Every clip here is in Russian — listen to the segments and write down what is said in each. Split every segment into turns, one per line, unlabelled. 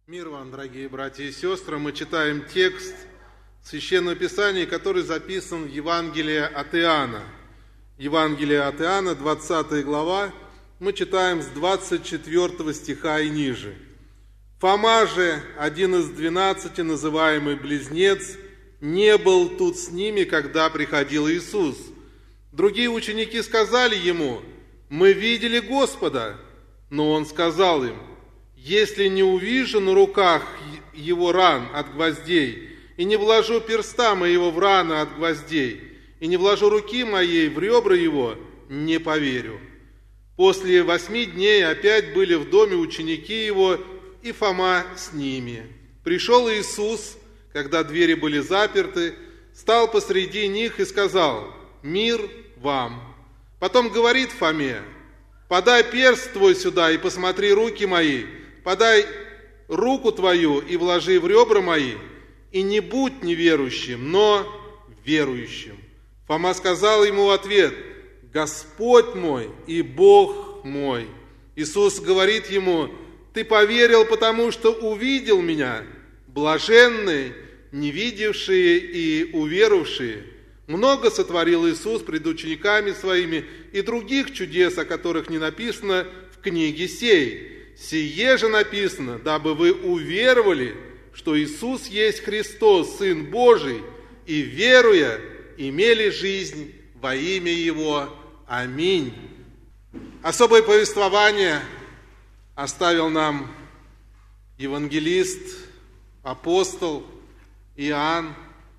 Мир вам, дорогие братья и сестры! Мы читаем текст Священного Писания, который записан в Евангелии от Иоанна. Евангелие от Иоанна, 20 глава, мы читаем с 24 стиха и ниже. «Фома же, один из 12, называемый Близнец, не был тут с ними, когда приходил Иисус. Другие ученики сказали ему: „Мы видели Господа“. Но он сказал им: „Если не увижу на руках его ран от гвоздей, и не вложу перста моего в раны от гвоздей, и не вложу руки моей в ребра его, не поверю“. После 8 дней опять были в доме ученики его, и Фома с ними. Пришел Иисус, когда двери были заперты, стал посреди них и сказал: „Мир вам“. Потом говорит Фоме: „Подай перст твой сюда и посмотри руки мои, подай руку твою и вложи в ребра мои, и не будь неверующим, но верующим“. Фома сказал ему в ответ: „Господь мой и Бог мой“. Иисус говорит ему: „Ты поверил, потому что увидел меня. Блаженны не видевшие и уверовавшие“. Много сотворил Иисус пред учениками своими и других чудес, о которых не написано в книге сей. Сие же написано, дабы вы уверовали, что Иисус есть Христос, Сын Божий, и, веруя, имели жизнь во имя Его. Аминь». Особое повествование оставил нам евангелист, апостол Иоанн.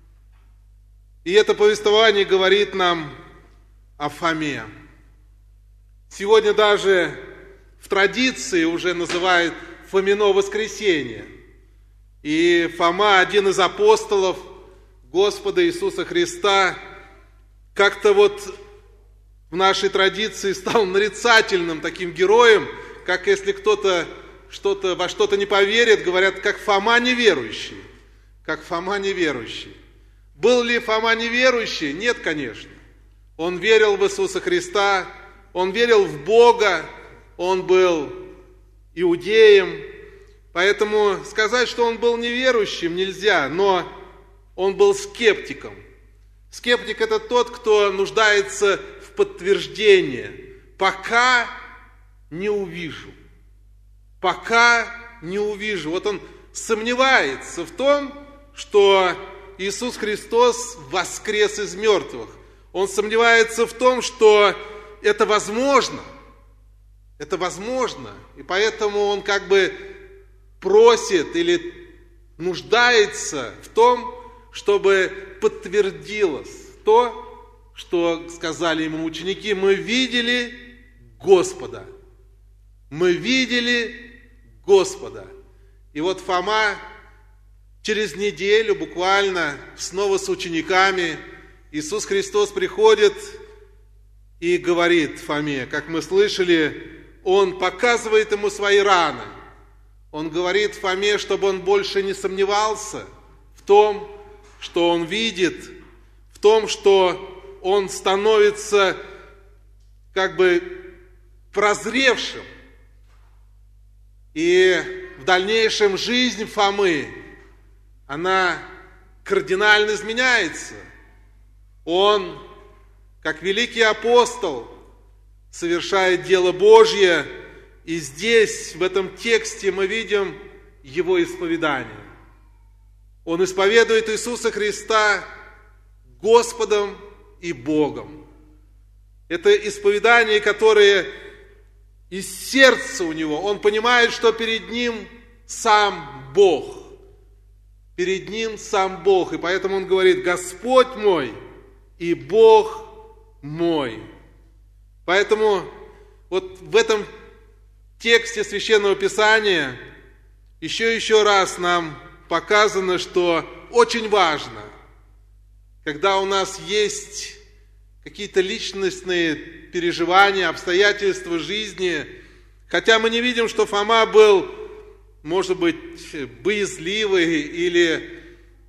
И это повествование говорит нам о Фоме. Сегодня даже в традиции уже называют Фомино воскресенье. И Фома, один из апостолов Господа Иисуса Христа, как-то вот в нашей традиции стал нарицательным таким героем, как если кто-то во что-то не поверит, говорят, как Фома неверующий. Как Фома неверующий. Был ли Фома неверующий? Нет, конечно. Он верил в Иисуса Христа, он верил в Бога, он был иудеем. Поэтому сказать, что он был неверующим, нельзя, но он был скептиком. Скептик – это тот, кто нуждается в подтверждении. Пока не увижу. Пока не увижу. Вот он сомневается в том, что Иисус Христос воскрес из мертвых. Он сомневается в том, что это возможно. Это возможно. И поэтому он как бы просит или нуждается в том, чтобы подтвердилось то, что сказали ему ученики: «Мы видели Господа». Мы видели Господа. И вот Фома через неделю буквально снова с учениками Иисус Христос приходит и говорит Фоме, как мы слышали, Он показывает ему свои раны. Он говорит Фоме, чтобы он больше не сомневался в том, что он видит, в том, что он становится как бы прозревшим. И в дальнейшем жизнь Фомы, она кардинально изменяется. Он, как великий апостол, совершает дело Божье, и здесь, в этом тексте, мы видим его исповедание. Он исповедует Иисуса Христа Господом и Богом. Это исповедание, которое из сердца у него. Он понимает, что перед ним сам Бог. Перед ним сам Бог. И поэтому он говорит: «Господь мой и Бог мой». Поэтому вот в этом тексте Священного Писания еще раз нам показано, что очень важно, когда у нас есть какие-то личностные переживания, обстоятельства жизни, хотя мы не видим, что Фома был, может быть, боязливый или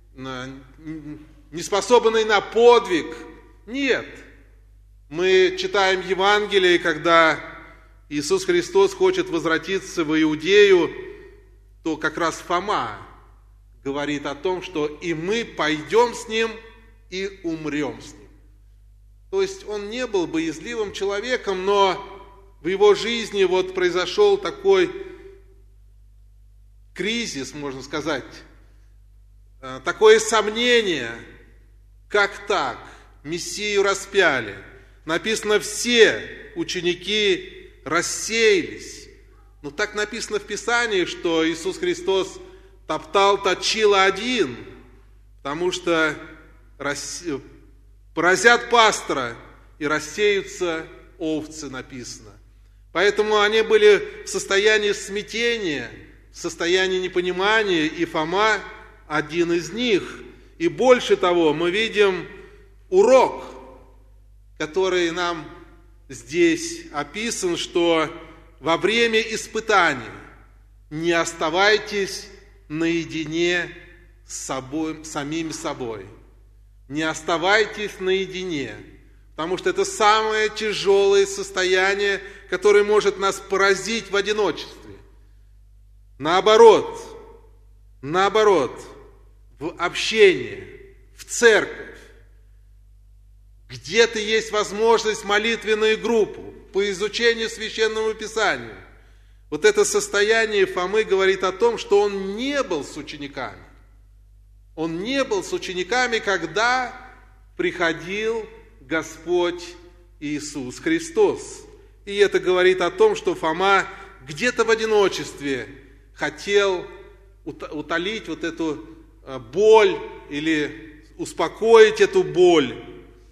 неспособный на подвиг. Нет. Мы читаем Евангелие, когда Иисус Христос хочет возвратиться в Иудею, то как раз Фома говорит о том, что и мы пойдем с ним, и умрем с ним. То есть он не был боязливым человеком, но в его жизни вот произошел такой кризис, можно сказать, такое сомнение, как так, Мессию распяли. Написано, все ученики рассеялись. Но так написано в Писании, что Иисус Христос точил один, потому что поразят пастора и рассеются овцы, написано. Поэтому они были в состоянии смятения, в состоянии непонимания, и Фома один из них. И больше того, мы видим урок, который нам здесь описан, что во время испытаний не оставайтесь наедине с собой, самими собой. Не оставайтесь наедине, потому что это самое тяжелое состояние, которое может нас поразить в одиночестве. Наоборот, в общении, в церковь, где-то есть возможность молитвенную группу по изучению Священного Писания. Вот это состояние Фомы говорит о том, что он не был с учениками. Он не был с учениками, когда приходил Господь Иисус Христос. И это говорит о том, что Фома где-то в одиночестве хотел утолить вот эту боль или успокоить эту боль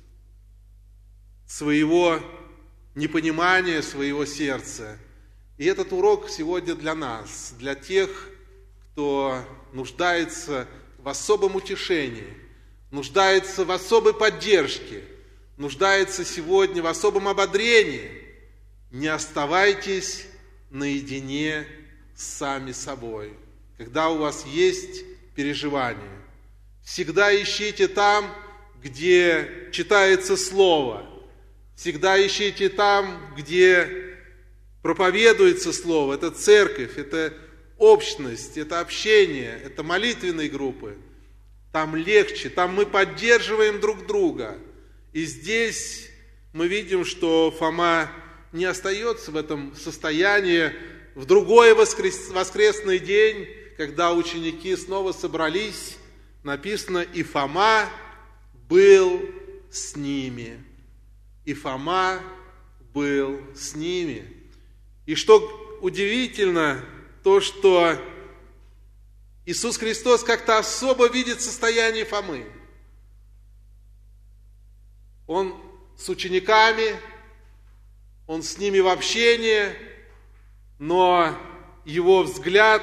своего непонимания, своего сердца. И этот урок сегодня для нас, для тех, кто нуждается в особом утешении, нуждается в особой поддержке, нуждается сегодня в особом ободрении. Не оставайтесь наедине с сами собой, когда у вас есть переживания. Всегда ищите там, где читается Слово. Всегда ищите там, где проповедуется Слово. Это церковь, это общность, это общение, это молитвенные группы. Там легче, там мы поддерживаем друг друга. И здесь мы видим, что Фома не остается в этом состоянии в другой воскресный день, когда ученики снова собрались. Написано, и Фома был с ними. И Фома был с ними. И что удивительно, то, что Иисус Христос как-то особо видит состояние Фомы. Он с учениками, он с ними в общении, но его взгляд,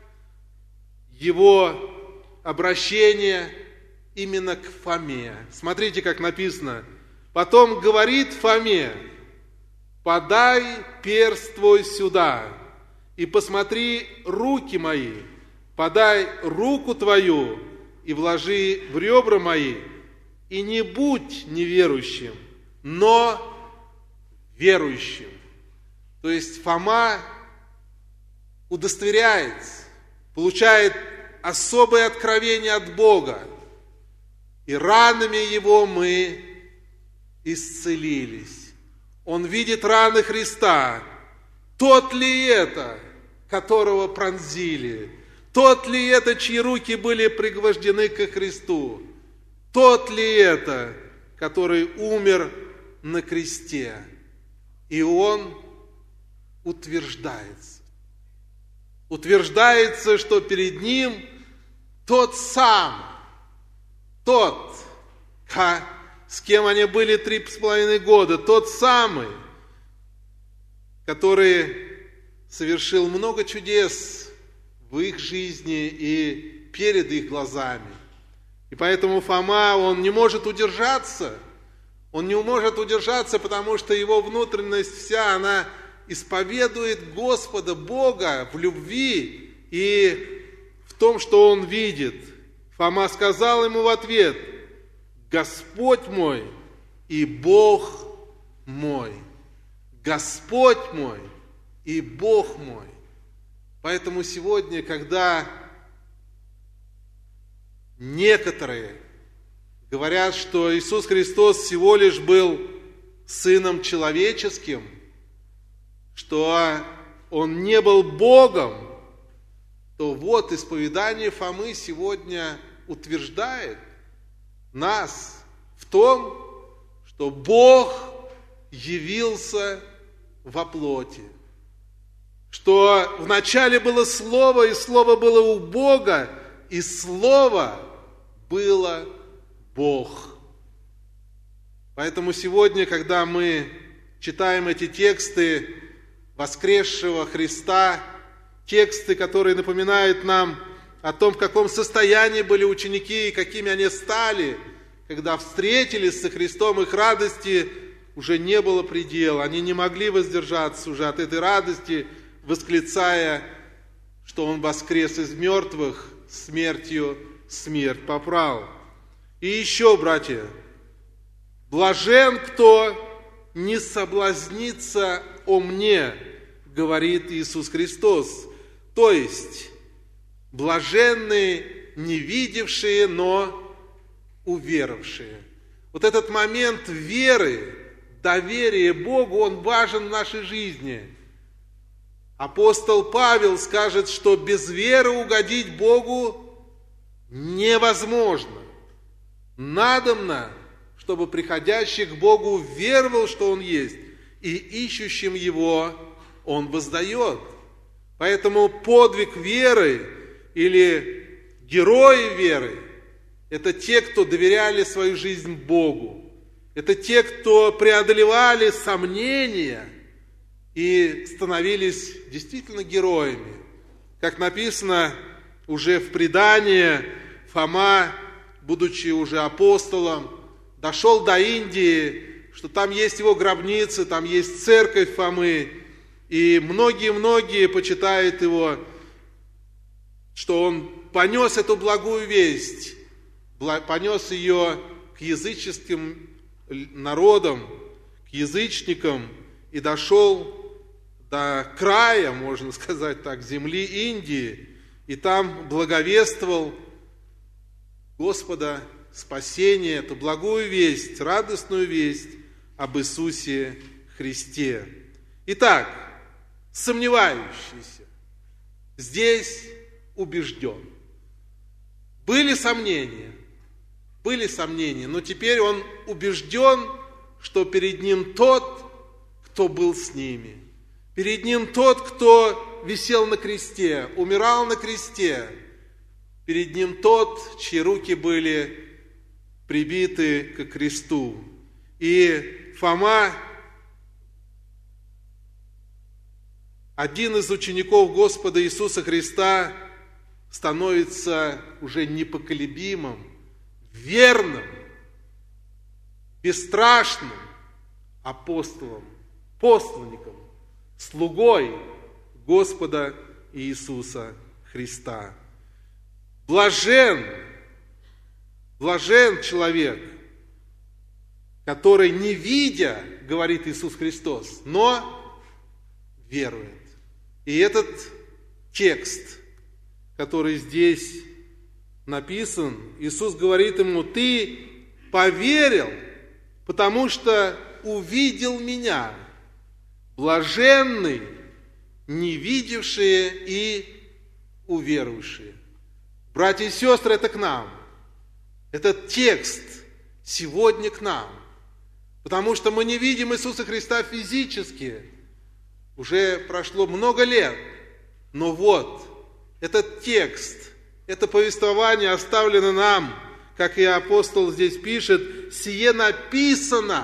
его обращение именно к Фоме. Смотрите, как написано. Потом говорит Фоме, подай перст твой сюда и посмотри руки мои, подай руку твою и вложи в ребра мои, и не будь неверующим, но верующим. То есть Фома удостоверяется, получает особое откровение от Бога, и ранами его мы исцелились. Он видит раны Христа. Тот ли это, которого пронзили? Тот ли это, чьи руки были пригвождены ко Христу? Тот ли это, который умер на кресте? И он утверждается. Утверждается, что перед ним тот сам, тот, с кем они были 3,5 года, тот самый, который совершил много чудес в их жизни и перед их глазами. И поэтому Фома, он не может удержаться, потому что его внутренность вся, она исповедует Господа, Бога в любви и в том, что он видит. Фома сказал ему в ответ: Господь мой и Бог мой. Господь мой и Бог мой. Поэтому сегодня, когда некоторые говорят, что Иисус Христос всего лишь был Сыном Человеческим, что Он не был Богом, то вот исповедание Фомы сегодня утверждает нас в том, что Бог явился во плоти. Что вначале было Слово, и Слово было у Бога, и Слово было Бог. Поэтому сегодня, когда мы читаем эти тексты воскресшего Христа, тексты, которые напоминают нам о том, в каком состоянии были ученики и какими они стали, когда встретились со Христом, их радости уже не было предела. Они не могли воздержаться уже от этой радости, восклицая, что Он воскрес из мертвых, смертью смерть поправил. И еще, братья, блажен, кто не соблазнится о мне, говорит Иисус Христос. То есть, блаженны не видевшие, но уверовавшие. Вот этот момент веры, доверия Богу, он важен в нашей жизни. Апостол Павел скажет, что без веры угодить Богу невозможно. Надобно, чтобы приходящий к Богу веровал, что Он есть, и ищущим Его Он воздает. Поэтому подвиг веры или герои веры – это те, кто доверяли свою жизнь Богу. Это те, кто преодолевали сомнения и становились действительно героями. Как написано уже в предании, Фома, будучи уже апостолом, дошел до Индии, что там есть его гробница, там есть церковь Фомы, и многие-многие почитают его, что он понес эту благую весть, понес ее к языческим народам, к язычникам, и дошел до края, можно сказать так, земли Индии, и там благовествовал Господа спасение, эту благую весть, радостную весть об Иисусе Христе. Итак, сомневающийся здесь убежден. Были сомнения, но теперь он убежден, что перед ним тот, кто был с ними. Перед ним тот, кто висел на кресте, умирал на кресте. Перед ним тот, чьи руки были прибиты к кресту. И Фома, один из учеников Господа Иисуса Христа, становится уже непоколебимым, верным, бесстрашным апостолом, посланником, слугой Господа Иисуса Христа. Блажен человек, который не видя, говорит Иисус Христос, но верует. И этот текст, который здесь написан, Иисус говорит ему: ты поверил, потому что увидел меня. Блаженны не видевшие и уверовавшие. Братья и сестры, это к нам. Этот текст сегодня к нам. Потому что мы не видим Иисуса Христа физически. Уже прошло много лет. Но вот, этот текст, это повествование оставлено нам, как и апостол здесь пишет, сие написано,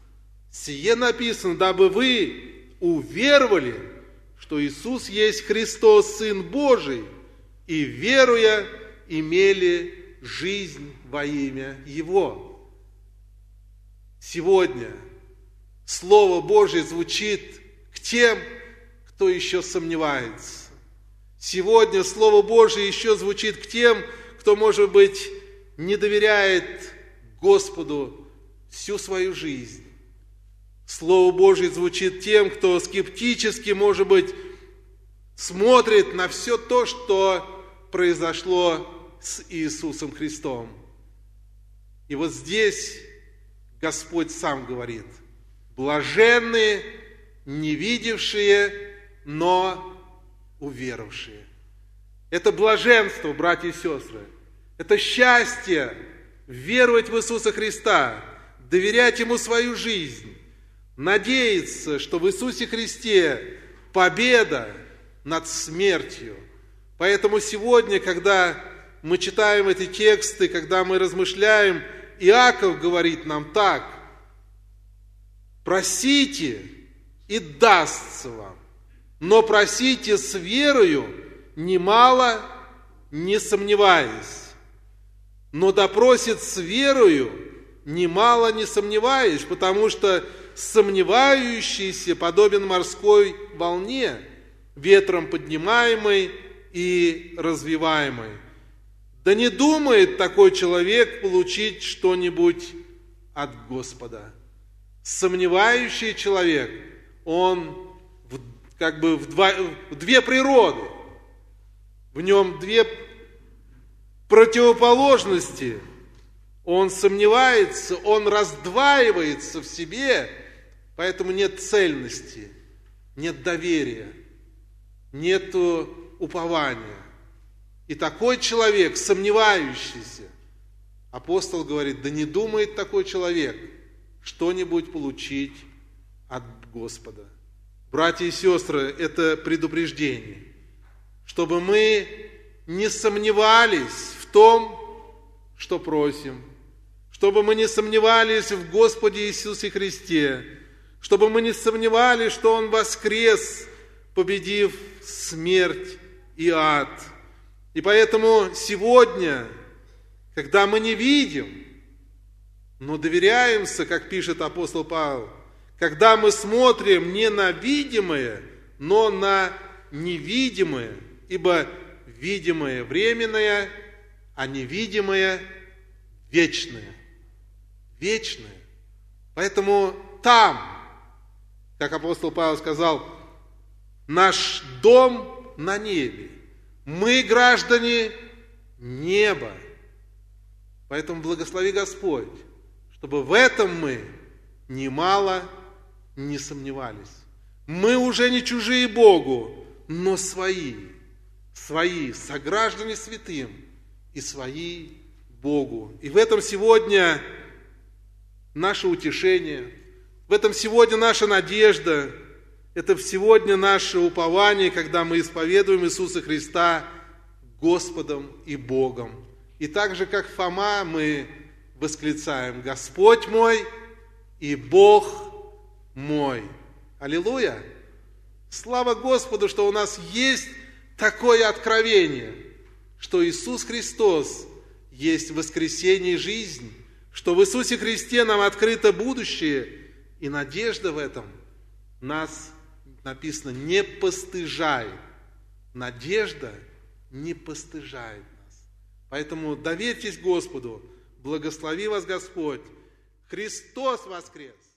дабы вы уверовали, что Иисус есть Христос, Сын Божий, и, веруя, имели жизнь во имя Его. Сегодня Слово Божие звучит к тем, кто еще сомневается. Сегодня Слово Божие еще звучит к тем, кто, может быть, не доверяет Господу всю свою жизнь. Слово Божие звучит тем, кто скептически, может быть, смотрит на все то, что произошло с Иисусом Христом. И вот здесь Господь сам говорит: блаженны не видевшие, но уверовавшие. Это блаженство, братья и сестры. Это счастье веровать в Иисуса Христа, доверять Ему свою жизнь, надеяться, что в Иисусе Христе победа над смертью. Поэтому сегодня, когда мы читаем эти тексты, когда мы размышляем, Иаков говорит нам так: просите, и дастся вам, но просите с верою, немало не сомневаясь. Но допросит с верою, немало не сомневаясь, потому что сомневающийся подобен морской волне, ветром поднимаемой и развиваемой. Да не думает такой человек получить что-нибудь от Господа. Сомневающий человек, он в две природы, в нем две противоположности. Он сомневается, он раздваивается в себе, поэтому нет цельности, нет доверия, нет упования. И такой человек, сомневающийся, апостол говорит, да не думает такой человек что-нибудь получить от Господа. Братья и сестры, это предупреждение, чтобы мы не сомневались в том, что просим, чтобы мы не сомневались в Господе Иисусе Христе, чтобы мы не сомневались, что Он воскрес, победив смерть и ад. И поэтому сегодня, когда мы не видим, но доверяемся, как пишет апостол Павел, когда мы смотрим не на видимое, но на невидимое, ибо видимое временное, а невидимое вечное. Вечное. Поэтому там, как апостол Павел сказал, наш дом на небе. Мы граждане неба. Поэтому благослови Господь, чтобы в этом мы немало не сомневались. Мы уже не чужие Богу, но свои, сограждане святым и свои Богу. И в этом сегодня наше утешение, в этом сегодня наша надежда, это сегодня наше упование, когда мы исповедуем Иисуса Христа Господом и Богом. И так же, как Фома, мы восклицаем: Господь мой и Бог мой. Аллилуйя! Слава Господу, что у нас есть такое откровение, что Иисус Христос есть воскресение и жизнь, что в Иисусе Христе нам открыто будущее, и надежда в этом нас, написано, не постыжает. Надежда не постыжает нас. Поэтому доверьтесь Господу, благослови вас Господь. Христос воскрес!